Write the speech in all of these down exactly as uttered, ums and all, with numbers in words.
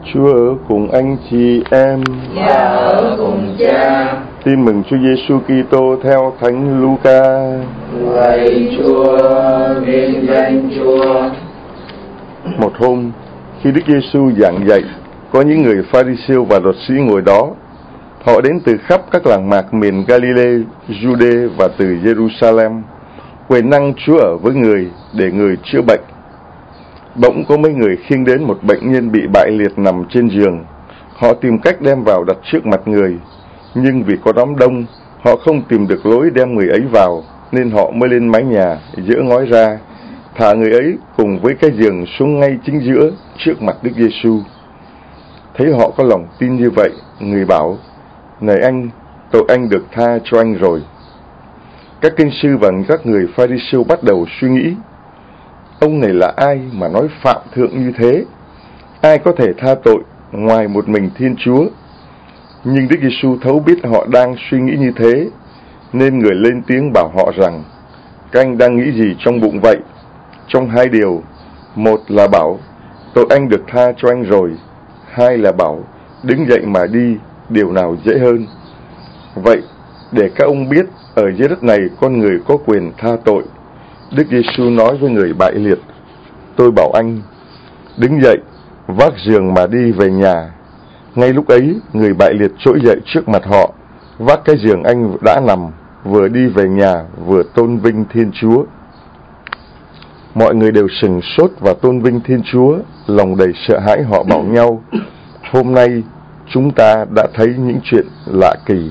Chúa ở cùng anh chị em. Và ở cùng Cha. Tin mừng Chúa Giêsu Kitô theo Thánh Luca. Lạy Chúa, vinh danh Chúa. Một hôm, khi Đức Giêsu giảng dạy, có những người Pha-ri-siêu và luật sĩ ngồi đó. Họ đến từ khắp các làng mạc miền Galilee, Jude và từ Jerusalem, quyền năng Chúa ở với người để người chữa bệnh. Bỗng có mấy người khiêng đến một bệnh nhân bị bại liệt nằm trên giường. Họ tìm cách đem vào đặt trước mặt người, nhưng vì có đám đông, họ không tìm được lối đem người ấy vào, nên họ mới lên mái nhà, dỡ ngói ra, thả người ấy cùng với cái giường xuống ngay chính giữa trước mặt Đức Giêsu. Thấy họ có lòng tin như vậy, người bảo: "Này anh, tội anh được tha cho anh rồi." Các kinh sư và các người Pha-ri-siêu bắt đầu suy nghĩ: ông này là ai mà nói phạm thượng như thế? Ai có thể tha tội ngoài một mình Thiên Chúa? Nhưng Đức Giêsu thấu biết họ đang suy nghĩ như thế, nên người lên tiếng bảo họ rằng: các anh đang nghĩ gì trong bụng vậy? Trong hai điều, một là bảo tội anh được tha cho anh rồi, hai là bảo đứng dậy mà đi, điều nào dễ hơn? Vậy, để các ông biết ở dưới đất này con người có quyền tha tội, Đức Giêsu nói với người bại liệt: tôi bảo anh, đứng dậy, vác giường mà đi về nhà. Ngay lúc ấy, người bại liệt trỗi dậy trước mặt họ, vác cái giường anh đã nằm, vừa đi về nhà, vừa tôn vinh Thiên Chúa. Mọi người đều sửng sốt và tôn vinh Thiên Chúa, lòng đầy sợ hãi. Họ bảo nhau: hôm nay chúng ta đã thấy những chuyện lạ kỳ.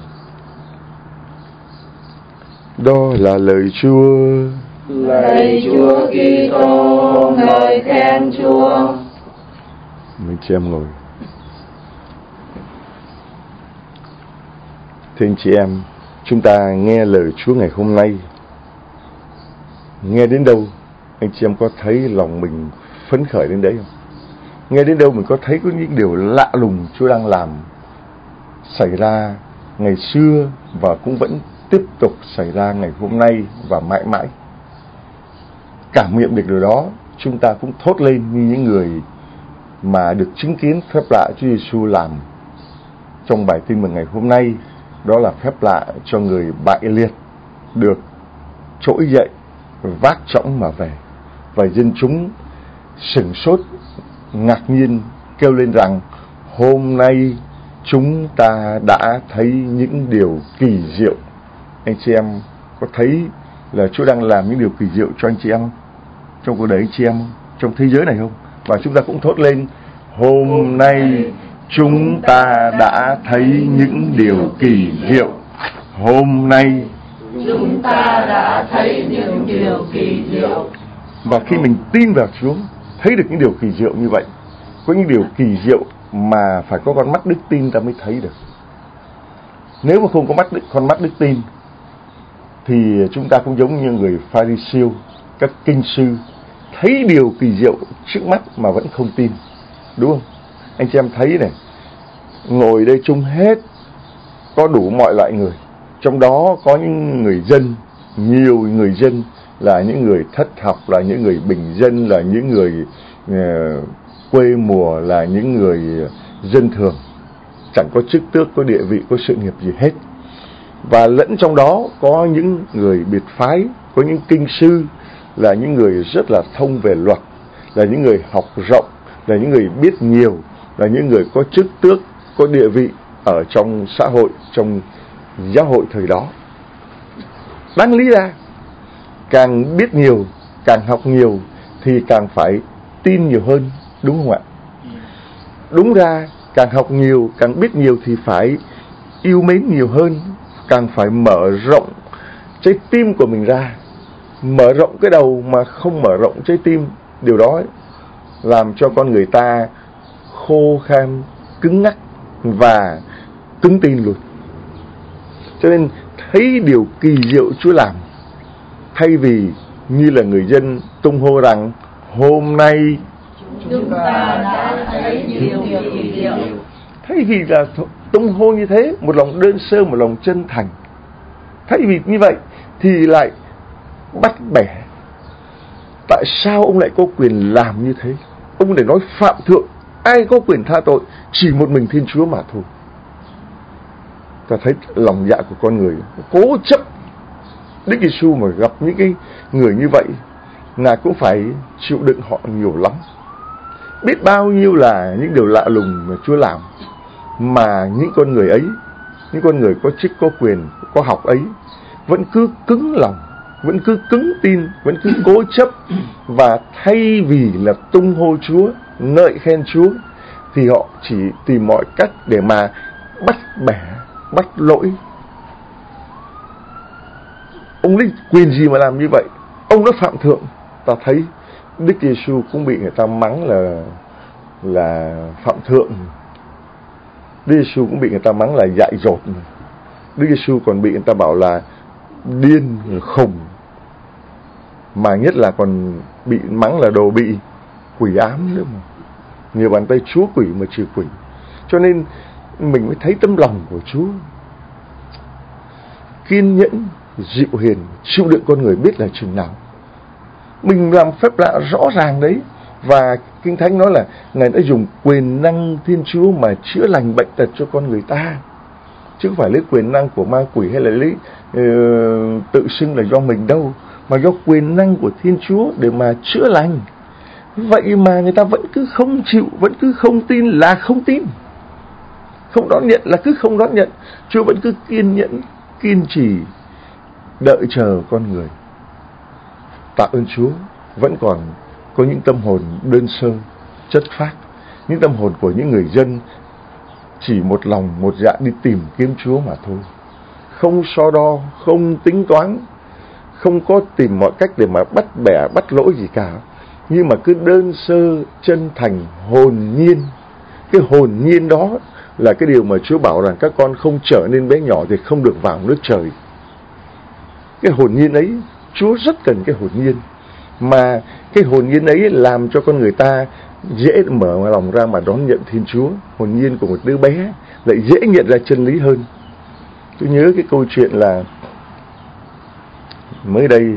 Đó là lời Chúa. Lạy Chúa Kitô, ngợi khen Chúa. Mình chị em ngồi. Thưa anh chị em, chúng ta nghe lời Chúa ngày hôm nay. Nghe đến đâu, anh chị em có thấy lòng mình phấn khởi đến đấy không? Nghe đến đâu mình có thấy có những điều lạ lùng Chúa đang làm xảy ra ngày xưa và cũng vẫn tiếp tục xảy ra ngày hôm nay và mãi mãi. Cảm nghiệm được điều đó, chúng ta cũng thốt lên như những người mà được chứng kiến phép lạ Chúa Giêsu làm trong bài tin mừng ngày hôm nay. Đó là phép lạ cho người bại liệt được trỗi dậy, vác chõng mà về. Và dân chúng sửng sốt, ngạc nhiên kêu lên rằng: hôm nay chúng ta đã thấy những điều kỳ diệu. Anh chị em có thấy là Chúa đang làm những điều kỳ diệu cho anh chị em không? Trong cuộc đời anh chị em không? Trong thế giới này không? Và chúng ta cũng thốt lên: hôm nay chúng ta đã thấy những điều kỳ diệu. Hôm nay chúng ta đã thấy những điều kỳ diệu. Và khi mình tin vào Chúa, thấy được những điều kỳ diệu như vậy, có những điều kỳ diệu mà phải có con mắt đức tin ta mới thấy được. Nếu mà không có mắt đức, con mắt đức tin thì chúng ta cũng giống như người Pha-ri-siêu, các kinh sư thấy điều kỳ diệu trước mắt mà vẫn không tin, đúng không? Anh chị em thấy này, ngồi đây chung hết có đủ mọi loại người, trong đó có những người dân, nhiều người dân là những người thất học, là những người bình dân, là những người uh, quê mùa, là những người dân thường, chẳng có chức tước, có địa vị, có sự nghiệp gì hết. Và lẫn trong đó có những người biệt phái, có những kinh sư là những người rất là thông về luật, là những người học rộng, là những người biết nhiều, là những người có chức tước, có địa vị ở trong xã hội, trong giáo hội thời đó. Đáng lý ra, càng biết nhiều, càng học nhiều thì càng phải tin nhiều hơn, đúng không ạ? Đúng ra, càng học nhiều, càng biết nhiều thì phải yêu mến nhiều hơn, càng phải mở rộng trái tim của mình ra. Mở rộng cái đầu mà không mở rộng trái tim, điều đó ấy, làm cho con người ta khô khan, cứng ngắc và cứng tin luôn. Cho nên thấy điều kỳ diệu Chúa làm, thay vì như là người dân tung hô rằng hôm nay chúng ta đã thấy những điều kỳ diệu, thay vì là tung hô như thế, một lòng đơn sơ, một lòng chân thành, thay vì như vậy thì lại bắt bẻ. Tại sao ông lại có quyền làm như thế? Ông để nói phạm thượng, ai có quyền tha tội, chỉ một mình Thiên Chúa mà thôi. Ta thấy lòng dạ của con người cố chấp. Đức Giêsu mà gặp những cái người như vậy, Ngài cũng phải chịu đựng họ nhiều lắm. Biết bao nhiêu là những điều lạ lùng mà Chúa làm, mà những con người ấy, những con người có chức, có quyền, có học ấy, vẫn cứ cứng lòng, vẫn cứ cứng tin, vẫn cứ cố chấp. Và thay vì là tung hô Chúa, ngợi khen Chúa, thì họ chỉ tìm mọi cách để mà bắt bẻ, bắt lỗi. Ông lấy quyền gì mà làm như vậy? Ông đã phạm thượng. Ta thấy Đức Giêsu cũng bị người ta mắng là là phạm thượng. Đức Giêsu cũng bị người ta mắng là dại dột. Đức Giêsu còn bị người ta bảo là điên, khùng, mà nhất là còn bị mắng là đồ bị quỷ ám nữa mà. Nhiều bàn tay Chúa quỷ mà trừ quỷ. Cho nên mình mới thấy tấm lòng của Chúa kiên nhẫn, dịu hiền, chịu đựng con người biết là chừng nào. Mình làm phép lạ rõ ràng đấy. Và Kinh Thánh nói là Ngài đã dùng quyền năng Thiên Chúa mà chữa lành bệnh tật cho con người ta, chứ không phải lấy quyền năng của ma quỷ hay là lấy uh, tự xưng là do mình đâu, mà do quyền năng của Thiên Chúa để mà chữa lành. Vậy mà người ta vẫn cứ không chịu, vẫn cứ không tin là không tin, không đón nhận là cứ không đón nhận. Chúa vẫn cứ kiên nhẫn, kiên trì đợi chờ con người. Tạ ơn Chúa, vẫn còn có những tâm hồn đơn sơ, chất phác, những tâm hồn của những người dân chỉ một lòng một dạ đi tìm kiếm Chúa mà thôi, không so đo, không tính toán, không có tìm mọi cách để mà bắt bẻ, bắt lỗi gì cả, nhưng mà cứ đơn sơ, chân thành, hồn nhiên. Cái hồn nhiên đó là cái điều mà Chúa bảo rằng các con không trở nên bé nhỏ thì không được vào nước trời. Cái hồn nhiên ấy, Chúa rất cần cái hồn nhiên. Mà cái hồn nhiên ấy làm cho con người ta dễ mở lòng ra mà đón nhận Thiên Chúa. Hồn nhiên của một đứa bé lại dễ nhận ra chân lý hơn. Tôi nhớ cái câu chuyện là mới đây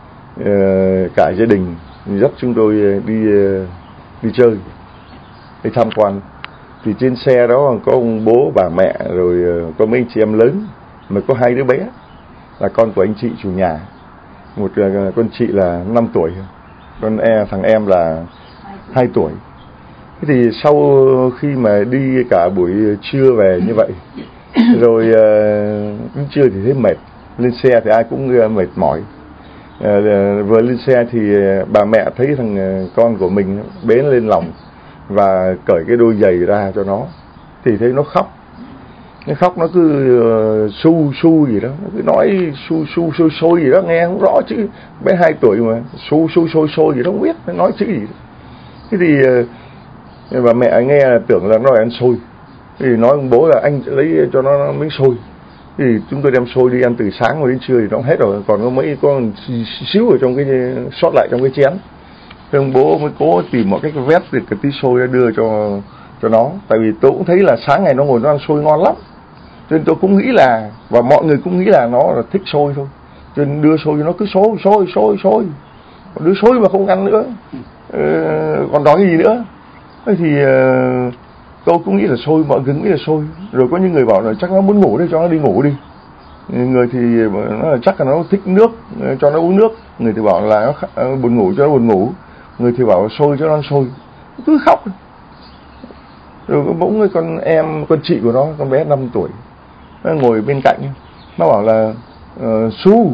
cả gia đình dắt chúng tôi đi đi chơi, đi tham quan. Thì trên xe đó có ông bố, bà mẹ, rồi có mấy anh chị em lớn, mà có hai đứa bé là con của anh chị chủ nhà. Một con chị là năm tuổi, con e thằng em là hai tuổi. Thế thì sau khi mà đi cả buổi trưa về như vậy, rồi uh, trưa thì thấy mệt, lên xe thì ai cũng mệt mỏi. Uh, vừa lên xe thì bà mẹ thấy thằng con của mình bế lên lòng và cởi cái đôi giày ra cho nó, thì thấy nó khóc. Nó khóc nó cứ uh, su su gì đó, nó cứ nói su su sôi sôi gì đó, nghe không rõ chứ. Bé hai tuổi mà su su sôi sôi gì đó không biết nó nói chữ gì đó. Thế thì uh, bà mẹ nghe là tưởng là nó là ăn xôi, thì nói ông bố là anh lấy cho nó miếng xôi. Thì chúng tôi đem xôi đi ăn từ sáng rồi đến trưa thì nó hết rồi, còn có mấy con xíu ở trong cái sót lại trong cái chén. Thế ông bố mới cố tìm mọi cách vét được cái tí xôi ra đưa cho cho nó. Tại vì tôi cũng thấy là sáng ngày nó ngồi nó ăn xôi ngon lắm, cho nên tôi cũng nghĩ là, và mọi người cũng nghĩ là nó là thích xôi thôi, cho nên đưa xôi cho nó, cứ xôi xôi xôi xôi, đưa xôi mà không ăn nữa, ờ, còn nói gì nữa. Thế thì uh, tôi cũng nghĩ là xôi, mọi người nghĩ là xôi. Rồi có những người bảo là chắc nó muốn ngủ đi, cho nó đi ngủ đi. Người thì nó là chắc là nó thích nước, cho nó uống nước. Người thì bảo là nó buồn ngủ, cho nó buồn ngủ. Người thì bảo là xôi, cho nó ăn xôi. Cứ khóc. Rồi có bỗng cái con em, con chị của nó, con bé năm tuổi, nó ngồi bên cạnh, nó bảo là uh, Su.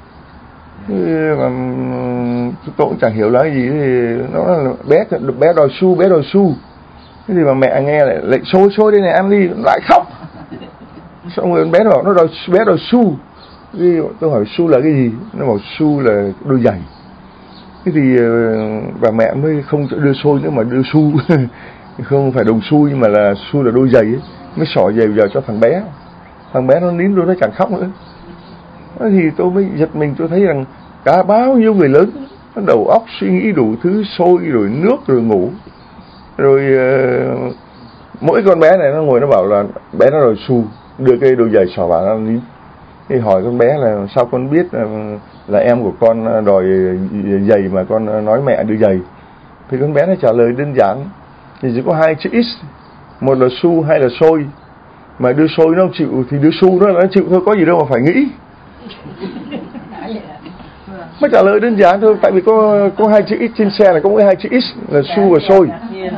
Mà tôi cũng chẳng hiểu là cái gì, thì nó là bé bé đòi Su, bé đòi Su. Thế thì mà mẹ nghe lại lại xôi xôi đây này ăn đi, lại khóc. Xong rồi bé nó bảo nó đòi bé đòi Su. Thì tôi hỏi Su là cái gì, nó bảo Su là đôi giày. Thế thì bà mẹ mới không đưa xôi nữa mà đưa Su. Không phải đồng xu nhưng mà là Su là đôi giày ấy. Mới xỏ giày vào cho thằng bé. Thằng bé nó nín luôn, nó chẳng khóc nữa. Thế thì tôi mới giật mình, tôi thấy rằng cả bao nhiêu người lớn nó đầu óc suy nghĩ đủ thứ, xôi rồi nước rồi ngủ. Rồi uh, mỗi con bé này nó ngồi nó bảo là bé nó đòi Su, đưa cái đôi giày xỏ vào nó nín. Thì hỏi con bé là sao con biết là, là em của con đòi giày mà con nói mẹ đưa giày. Thì con bé nó trả lời đơn giản thì chỉ có hai chữ ít, một là su hay là sôi. Mà đưa sôi nó không chịu thì đưa su nó nó chịu thôi, có gì đâu mà phải nghĩ. Mới trả lời đơn giản thôi, tại vì có có hai chữ ít trên xe này, có mỗi hai chữ ít là su và sôi.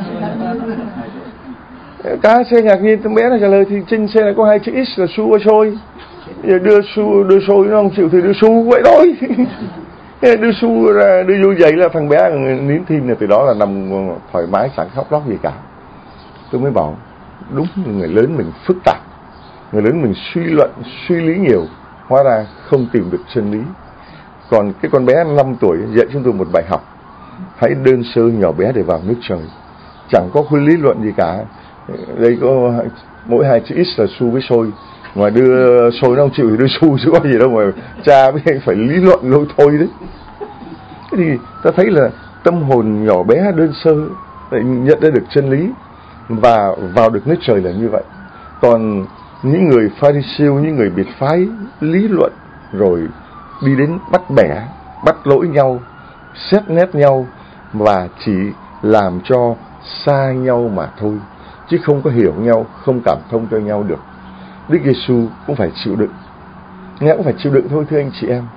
Cá xe ngạc nhiên, thằng bé này trả lời thì trên xe này có hai chữ ít là su và sôi. Đưa su đưa sôi nó không chịu thì đưa su vậy thôi. Đưa su ra đưa vô giày là thằng bé nín thinh, là từ đó là nằm thoải mái chẳng khóc lóc gì cả. Tôi mới bảo đúng, người lớn mình phức tạp, người lớn mình suy luận suy lý nhiều, hóa ra không tìm được chân lý. Còn cái con bé năm tuổi dạy chúng tôi một bài học: hãy đơn sơ nhỏ bé để vào nước trời. Chẳng có khối lý luận gì cả. Đây có mỗi hai chữ ít là su với sôi, mà đưa sôi nó không chịu thì đưa su chứ có gì đâu mà cha với anh phải lý luận lôi thôi đấy. Thế thì ta thấy là tâm hồn nhỏ bé đơn sơ lại nhận ra được chân lý và vào được nước trời là như vậy. Còn những người Pha-ri-siêu, những người biệt phái lý luận rồi đi đến bắt bẻ, bắt lỗi nhau, xét nét nhau và chỉ làm cho xa nhau mà thôi, chứ không có hiểu nhau, không cảm thông cho nhau được. Đức Giêsu cũng phải chịu đựng, Ngài cũng phải chịu đựng thôi thưa anh chị em.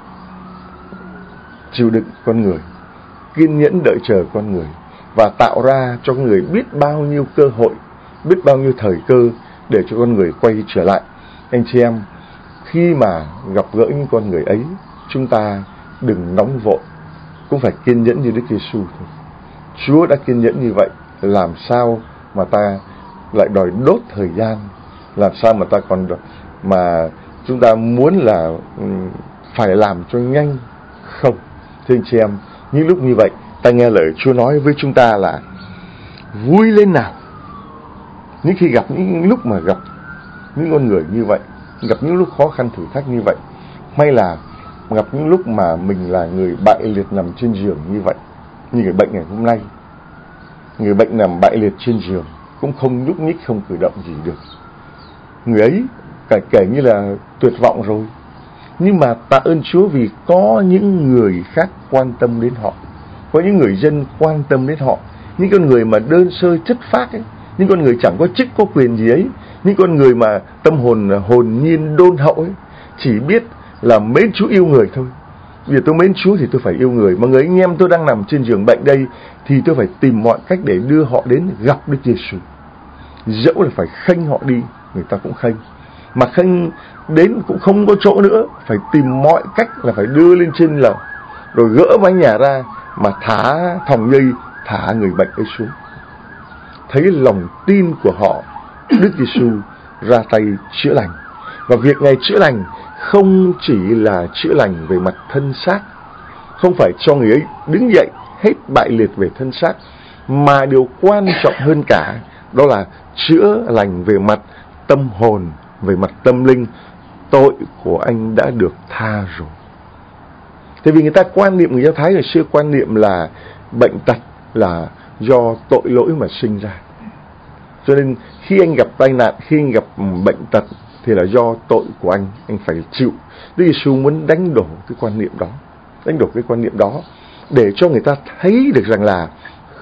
Chịu đựng con người, kiên nhẫn đợi chờ con người và tạo ra cho con người biết bao nhiêu cơ hội, biết bao nhiêu thời cơ để cho con người quay trở lại. Anh chị em, khi mà gặp gỡ những con người ấy, chúng ta đừng nóng vội, cũng phải kiên nhẫn như Đức Giêsu thôi. Chúa đã kiên nhẫn như vậy, làm sao mà ta lại đòi đốt thời gian, làm sao mà ta còn mà chúng ta muốn là phải làm cho nhanh không? Thưa anh chị em, những lúc như vậy ta nghe lời Chúa nói với chúng ta là vui lên nào. Những khi gặp những lúc mà gặp những con người như vậy, gặp những lúc khó khăn thử thách như vậy, may là gặp những lúc mà mình là người bại liệt nằm trên giường như vậy, như người bệnh ngày hôm nay, người bệnh nằm bại liệt trên giường cũng không nhúc nhích, không cử động gì được. Người ấy kể kể như là tuyệt vọng rồi, nhưng mà tạ ơn Chúa vì có những người khác quan tâm đến họ, có những người dân quan tâm đến họ, những con người mà đơn sơ chất phác ấy, những con người chẳng có chức có quyền gì ấy, những con người mà tâm hồn hồn nhiên đôn hậu ấy, chỉ biết là mến Chúa yêu người thôi. Vì tôi mến Chúa thì tôi phải yêu người, mà người anh em tôi đang nằm trên giường bệnh đây thì tôi phải tìm mọi cách để đưa họ đến gặp Đức Giêsu. Dẫu là phải khênh họ đi, người ta cũng khênh, mà khênh đến cũng không có chỗ nữa, phải tìm mọi cách là phải đưa lên trên lầu, rồi gỡ mái nhà ra mà thả thòng dây, thả người bệnh ấy xuống. Thấy lòng tin của họ, Đức Giêsu ra tay chữa lành. Và việc Ngài chữa lành không chỉ là chữa lành về mặt thân xác, không phải cho người ấy đứng dậy hết bại liệt về thân xác, mà điều quan trọng hơn cả đó là chữa lành về mặt tâm hồn, về mặt tâm linh. Tội của anh đã được tha rồi. Tại vì người ta quan niệm, người Do Thái ngày xưa quan niệm là bệnh tật là do tội lỗi mà sinh ra. Cho nên khi anh gặp tai nạn, khi anh gặp bệnh tật thì là do tội của anh, anh phải chịu. Đức Giêsu muốn đánh đổ cái quan niệm đó, đánh đổ cái quan niệm đó để cho người ta thấy được rằng là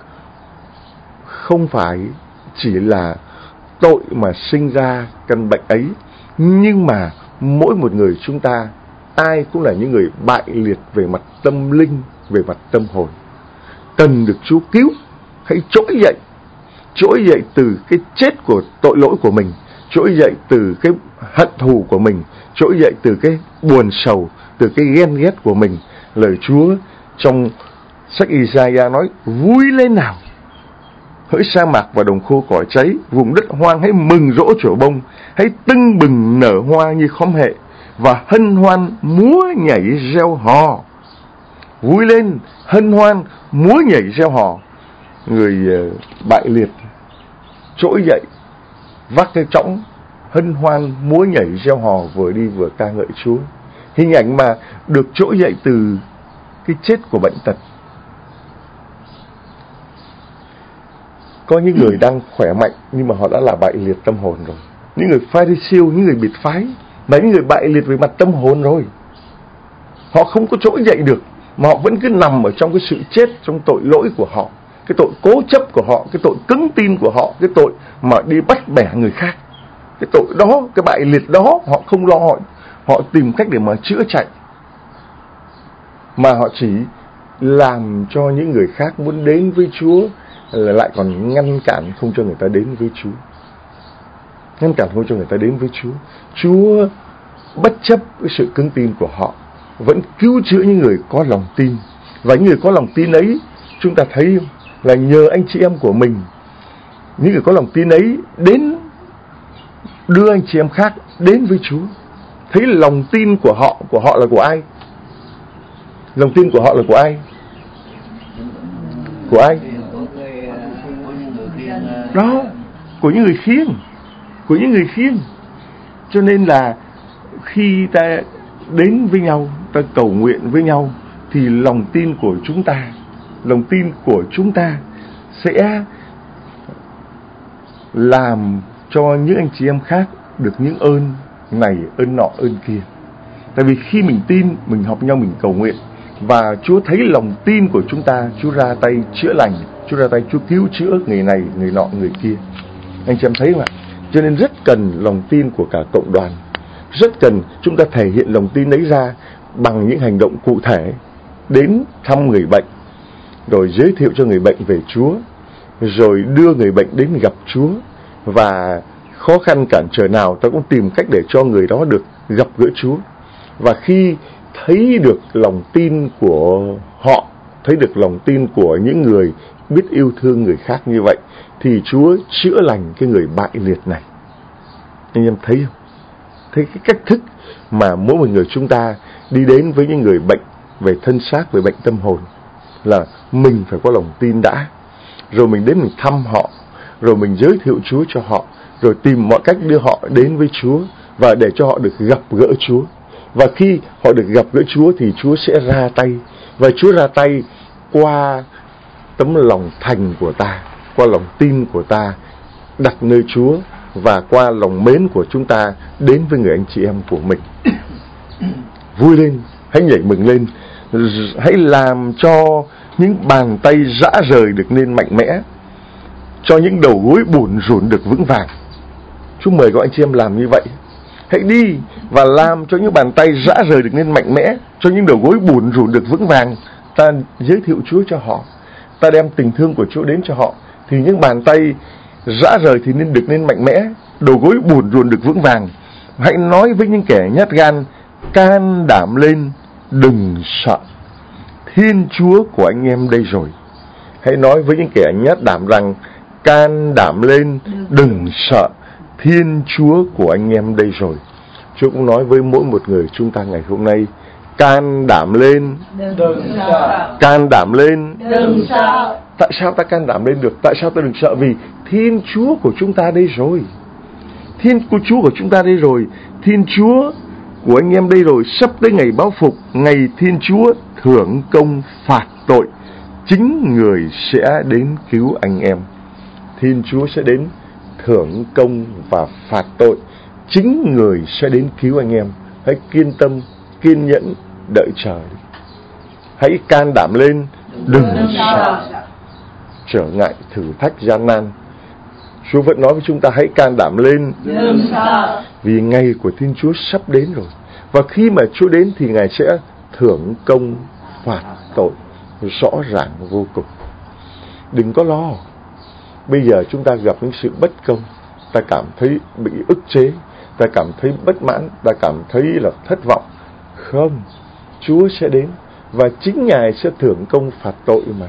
không phải chỉ là tội mà sinh ra căn bệnh ấy, nhưng mà mỗi một người chúng ta ai cũng là những người bại liệt về mặt tâm linh, về mặt tâm hồn, cần được Chúa cứu. Hãy trỗi dậy, trỗi dậy từ cái chết của tội lỗi của mình, trỗi dậy từ cái hận thù của mình, trỗi dậy từ cái buồn sầu, từ cái ghen ghét của mình. Lời Chúa trong sách Isaiah nói: vui lên nào, hỡi sa mạc và đồng khô cỏ cháy, vùng đất hoang hãy mừng rỗ trổ bông, hãy tưng bừng nở hoa như khóm hệ, và hân hoan múa nhảy reo hò. Vui lên, hân hoan múa nhảy reo hò. Người uh, bại liệt trỗi dậy, vác cái trõng, hân hoan múa nhảy reo hò, vừa đi vừa ca ngợi Chúa. Hình ảnh mà được trỗi dậy từ cái chết của bệnh tật. Có những người đang khỏe mạnh nhưng mà họ đã là bại liệt tâm hồn rồi. Những người Pha-ri-siêu, những người biệt phái là những người bại liệt về mặt tâm hồn rồi. Họ không có trỗi dậy được, mà họ vẫn cứ nằm ở trong cái sự chết, trong tội lỗi của họ. cái tội cố chấp của họ, cái tội cứng tin của họ, cái tội mà đi bắt bẻ người khác. Cái tội đó, cái bại liệt đó họ không lo, họ, họ tìm cách để mà chữa chạy, mà họ chỉ làm cho những người khác muốn đến với Chúa là lại còn ngăn cản không cho người ta đến với Chúa. Ngăn cản không cho người ta đến với Chúa. Chúa bất chấp cái sự cứng tin của họ vẫn cứu chữa những người có lòng tin. Và những người có lòng tin ấy, chúng ta thấy là nhờ anh chị em của mình, những người có lòng tin ấy đến đưa anh chị em khác đến với Chúa. Thấy lòng tin của họ, của họ là của ai? Lòng tin của họ là của ai? Của ai? Đó, của những người khiêng, của những người khiêng. Cho nên là khi ta đến với nhau, ta cầu nguyện với nhau, thì lòng tin của chúng ta, lòng tin của chúng ta sẽ làm cho những anh chị em khác được những ơn này, ơn nọ, ơn kia. Tại vì khi mình tin, mình học nhau, mình cầu nguyện, và Chúa thấy lòng tin của chúng ta, Chúa ra tay chữa lành, Chúa ra tay Chúa cứu chữa người này, người nọ, người kia. Anh chị em thấy không ạ? Cho nên rất cần lòng tin của cả cộng đoàn. Rất cần chúng ta thể hiện lòng tin ấy ra bằng những hành động cụ thể, đến thăm người bệnh, rồi giới thiệu cho người bệnh về Chúa, rồi đưa người bệnh đến gặp Chúa, và khó khăn cản trở nào ta cũng tìm cách để cho người đó được gặp gỡ Chúa. Và khi thấy được lòng tin của họ, thấy được lòng tin của những người biết yêu thương người khác như vậy, thì Chúa chữa lành cái người bại liệt này. Anh em thấy không? Thấy cái cách thức mà mỗi một người chúng ta đi đến với những người bệnh về thân xác, về bệnh tâm hồn, là mình phải có lòng tin đã, rồi mình đến mình thăm họ, rồi mình giới thiệu Chúa cho họ, rồi tìm mọi cách đưa họ đến với Chúa, và để cho họ được gặp gỡ Chúa. Và khi họ được gặp gỡ Chúa thì Chúa sẽ ra tay, và Chúa ra tay qua tấm lòng thành của ta, qua lòng tin của ta đặt nơi Chúa, và qua lòng mến của chúng ta đến với người anh chị em của mình. Vui lên, hãy nhảy mừng lên, hãy làm cho những bàn tay rã rời được nên mạnh mẽ, cho những đầu gối bủn rủn được vững vàng. Chúa mời các anh chị em làm như vậy. Hãy đi và làm cho những bàn tay rã rời được nên mạnh mẽ, cho những đầu gối bủn rủn được vững vàng. Ta giới thiệu Chúa cho họ, ta đem tình thương của Chúa đến cho họ, thì những bàn tay rã rời thì nên được nên mạnh mẽ, đầu gối bủn rủn được vững vàng. Hãy nói với những kẻ nhát gan, can đảm lên, đừng sợ, Thiên Chúa của anh em đây rồi. Hãy nói với những kẻ nhát đảm rằng, can đảm lên, đừng sợ, Thiên Chúa của anh em đây rồi. Chúa cũng nói với mỗi một người chúng ta ngày hôm nay, can đảm lên, đừng sợ, can đảm lên, đừng sợ. Tại sao ta can đảm lên được? Tại sao ta đừng sợ? Vì Thiên Chúa của chúng ta đây rồi. Thiên của Chúa của chúng ta đây rồi. Thiên Chúa của anh em đây rồi. Sắp tới ngày báo phục, ngày Thiên Chúa thưởng công phạt tội, chính người sẽ đến cứu anh em. Thiên Chúa sẽ đến thưởng công và phạt tội, chính người sẽ đến cứu anh em. Hãy kiên tâm, kiên nhẫn đợi chờ. Hãy can đảm lên, đừng sợ. Trở ngại, thử thách, gian nan, Chúa vẫn nói với chúng ta hãy can đảm lên, đừng sợ, vì ngày của Thiên Chúa sắp đến rồi. Và khi mà Chúa đến thì Ngài sẽ thưởng công phạt tội rõ ràng vô cùng. Đừng có lo. Bây giờ chúng ta gặp những sự bất công, ta cảm thấy bị ức chế, ta cảm thấy bất mãn, ta cảm thấy là thất vọng. Không, Chúa sẽ đến và chính Ngài sẽ thưởng công phạt tội mà.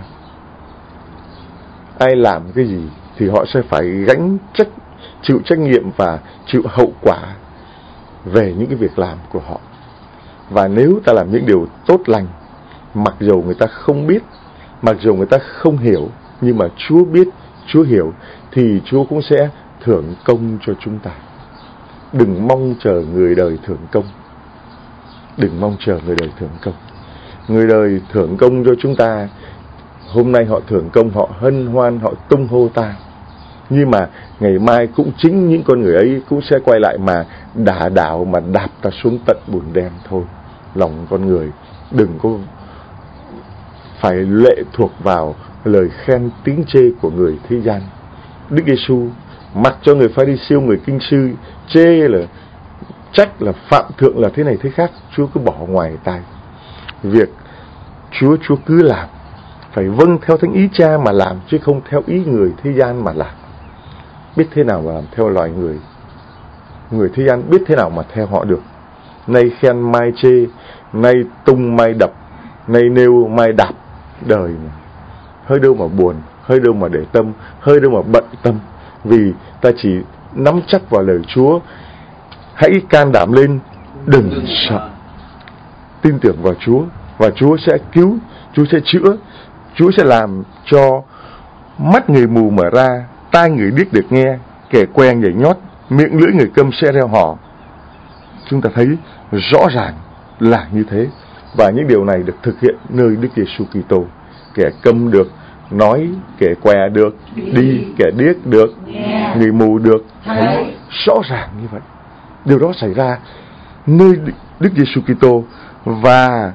Ai làm cái gì thì họ sẽ phải gánh trách, chịu trách nhiệm và chịu hậu quả về những cái việc làm của họ. Và nếu ta làm những điều tốt lành, mặc dù người ta không biết, mặc dù người ta không hiểu, nhưng mà Chúa biết, Chúa hiểu, thì Chúa cũng sẽ thưởng công cho chúng ta. Đừng mong chờ người đời thưởng công. Đừng mong chờ người đời thưởng công. Người đời thưởng công cho chúng ta, hôm nay họ thưởng công, họ hân hoan, họ tung hô ta. Nhưng mà ngày mai cũng chính những con người ấy cũng sẽ quay lại mà đả đảo, mà đạp ta xuống tận bùn đen thôi. Lòng con người đừng có phải lệ thuộc vào lời khen tiếng chê của người thế gian. Đức Giêsu mặc cho người Pha-ri-siêu, người kinh sư chê là trách là phạm thượng là thế này thế khác, Chúa cứ bỏ ngoài tai. Việc Chúa Chúa cứ làm, phải vâng theo thánh ý Cha mà làm, chứ không theo ý người thế gian mà làm. Biết thế nào mà làm theo loài người, người thế gian biết thế nào mà theo họ được. Nay khen mai chê, nay tung mai đập, nay nêu mai đạp. Đời mà hơi đâu mà buồn, hơi đâu mà để tâm, hơi đâu mà bận tâm. Vì ta chỉ nắm chắc vào lời Chúa. Hãy can đảm lên, đừng sợ, tin tưởng vào Chúa, và Chúa sẽ cứu, Chúa sẽ chữa, Chúa sẽ làm cho mắt người mù mở ra, tai người điếc được nghe, kẻ què nhảy nhót, miệng lưỡi người câm sẽ reo hò. Chúng ta thấy rõ ràng là như thế, và những điều này được thực hiện nơi Đức Giêsu Kitô. Kẻ câm được nói, kẻ què được đi, kẻ điếc được, người mù được thấy. Rõ ràng như vậy. Điều đó xảy ra nơi Đức Giêsu Kitô, và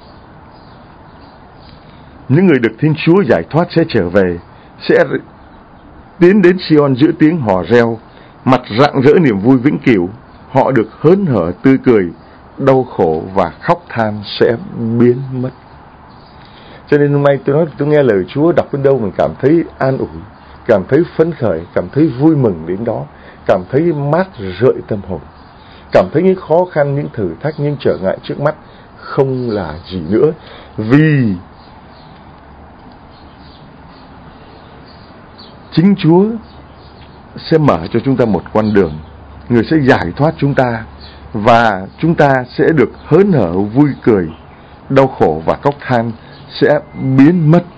những người được Thiên Chúa giải thoát sẽ trở về, sẽ tiến đến Sion giữa tiếng hò reo, mặt rạng rỡ niềm vui vĩnh cửu. Họ được hớn hở tươi cười, đau khổ và khóc than sẽ biến mất. Cho nên hôm nay tôi nói, tôi nghe lời Chúa đọc đến đâu mình cảm thấy an ủi, cảm thấy phấn khởi, cảm thấy vui mừng đến đó, cảm thấy mát rượi tâm hồn, cảm thấy những khó khăn, những thử thách, những trở ngại trước mắt không là gì nữa. Vì chính Chúa sẽ mở cho chúng ta một con đường, Người sẽ giải thoát chúng ta, và chúng ta sẽ được hớn hở vui cười, đau khổ và khóc than sẽ biến mất.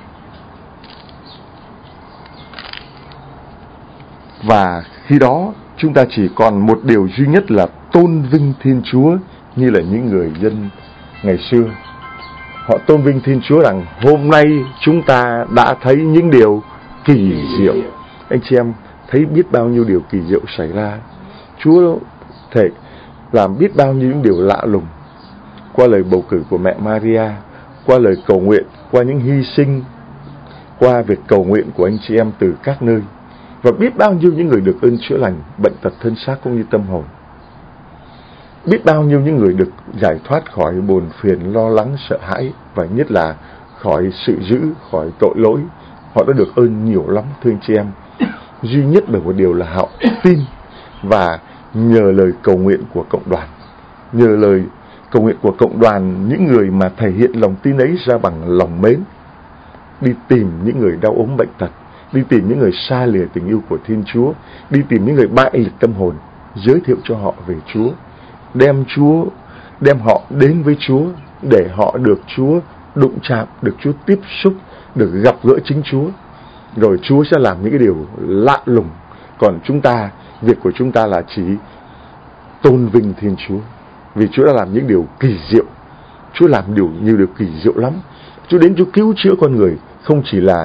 Và khi đó chúng ta chỉ còn một điều duy nhất là tôn vinh Thiên Chúa, như là những người dân ngày xưa. Họ tôn vinh Thiên Chúa rằng hôm nay chúng ta đã thấy những điều kỳ diệu. Anh chị em thấy biết bao nhiêu điều kỳ diệu xảy ra. Chúa thể làm biết bao nhiêu những điều lạ lùng qua lời bầu cử của mẹ Maria, qua lời cầu nguyện, qua những hy sinh, qua việc cầu nguyện của anh chị em từ các nơi, và biết bao nhiêu những người được ơn chữa lành bệnh tật thân xác cũng như tâm hồn. Biết bao nhiêu những người được giải thoát khỏi buồn phiền, lo lắng, sợ hãi, và nhất là khỏi sự dữ, khỏi tội lỗi. Họ đã được ơn nhiều lắm, thưa anh chị em. Duy nhất bởi một điều là họ tin, và nhờ lời cầu nguyện của cộng đoàn, nhờ lời cầu nguyện của cộng đoàn, những người mà thể hiện lòng tin ấy ra bằng lòng mến, đi tìm những người đau ốm bệnh tật, đi tìm những người xa lìa tình yêu của Thiên Chúa, đi tìm những người bại liệt tâm hồn, giới thiệu cho họ về Chúa, đem Chúa, đem họ đến với Chúa, để họ được Chúa đụng chạm, được Chúa tiếp xúc, được gặp gỡ chính Chúa. Rồi Chúa sẽ làm những cái điều lạ lùng. Còn chúng ta, việc của chúng ta là chỉ tôn vinh Thiên Chúa, vì Chúa đã làm những điều kỳ diệu. Chúa làm điều nhiều điều kỳ diệu lắm. Chúa đến Chúa cứu chữa con người, không chỉ là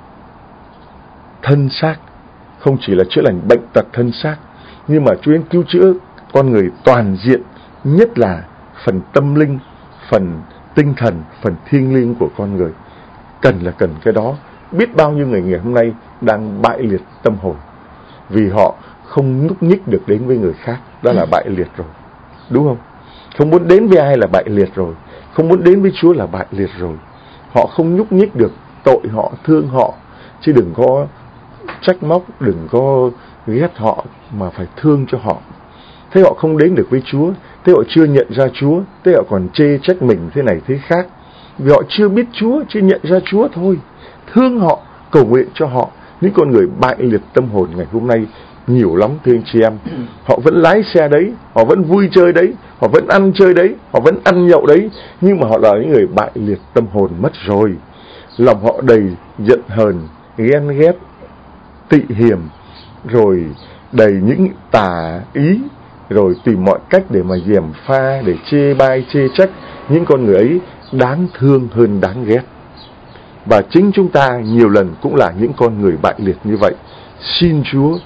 thân xác, không chỉ là chữa lành bệnh tật thân xác, nhưng mà Chúa đến cứu chữa con người toàn diện, nhất là phần tâm linh, phần tinh thần, phần thiêng liêng của con người. Cần là cần cái đó. Biết bao nhiêu người ngày hôm nay đang bại liệt tâm hồn, vì họ không nhúc nhích được đến với người khác, đó là bại liệt rồi, đúng không? Không muốn đến với ai là bại liệt rồi, không muốn đến với Chúa là bại liệt rồi. Họ không nhúc nhích được, tội họ, thương họ, chứ đừng có trách móc, đừng có ghét họ, mà phải thương cho họ. Thế họ không đến được với Chúa, thế họ chưa nhận ra Chúa, thế họ còn chê trách mình thế này thế khác, vì họ chưa biết Chúa, chưa nhận ra Chúa thôi. Thương họ, cầu nguyện cho họ. Những con người bại liệt tâm hồn ngày hôm nay nhiều lắm, thưa anh chị em. Họ vẫn lái xe đấy, họ vẫn vui chơi đấy, họ vẫn ăn chơi đấy, họ vẫn ăn nhậu đấy, nhưng mà họ là những người bại liệt tâm hồn mất rồi. Lòng họ đầy giận hờn, ghen ghét, tị hiềm, rồi đầy những tà ý, rồi tìm mọi cách để mà gièm pha, để chê bai, chê trách. Những con người ấy đáng thương hơn đáng ghét. Và chính chúng ta nhiều lần cũng là những con người bại liệt như vậy. Xin Chúa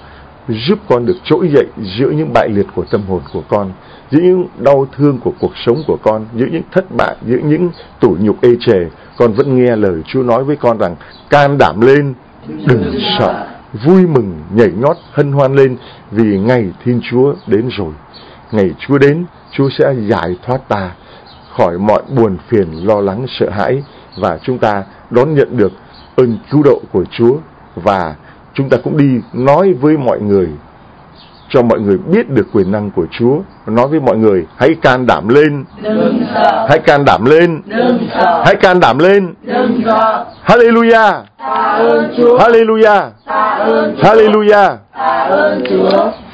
giúp con được trỗi dậy giữa những bại liệt của tâm hồn của con, giữa những đau thương của cuộc sống của con, giữa những thất bại, giữa những tủi nhục ê chề. Con vẫn nghe lời Chúa nói với con rằng can đảm lên, đừng sợ, vui mừng nhảy nhót hân hoan lên, vì ngày Thiên Chúa đến rồi. Ngày Chúa đến, Chúa sẽ giải thoát ta khỏi mọi buồn phiền, lo lắng, sợ hãi, và chúng ta đón nhận được ơn cứu độ của Chúa. Và chúng ta cũng đi nói với mọi người, cho mọi người biết được quyền năng của Chúa. Nói với mọi người, hãy can đảm lên, đừng sợ, hãy can đảm lên, đừng sợ, hãy can đảm lên. đừng sợ. Hallelujah, Tạ ơn Chúa, Hallelujah, tạ ơn Chúa, Hallelujah. tạ ơn Chúa.